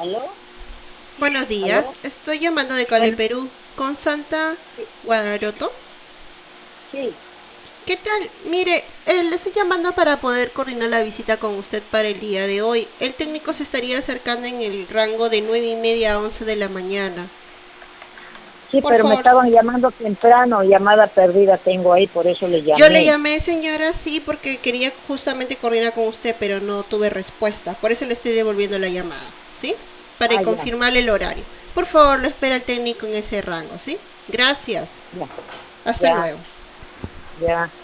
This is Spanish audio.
¿Aló? Buenos días, ¿Aló? estoy llamando de Cali, Bueno, Perú, con Santa sí, Guadaroto. sí, ¿Qué tal? Mire, le estoy llamando para poder coordinar la visita con usted para el día de hoy. El técnico se estaría acercando en el rango de 9:30 a 11 de la mañana. sí, Por pero me favor, estaban llamando temprano, llamada perdida tengo ahí, por eso le yo le llamé. llamé, señora, sí, porque quería justamente coordinar con usted, pero no tuve respuesta. Por eso le estoy devolviendo la llamada, ¿sí? Para Ah, ya, confirmarle el horario. Por favor, lo espera el técnico en ese rango, ¿sí? Gracias. ya, Hasta ya, luego. ya.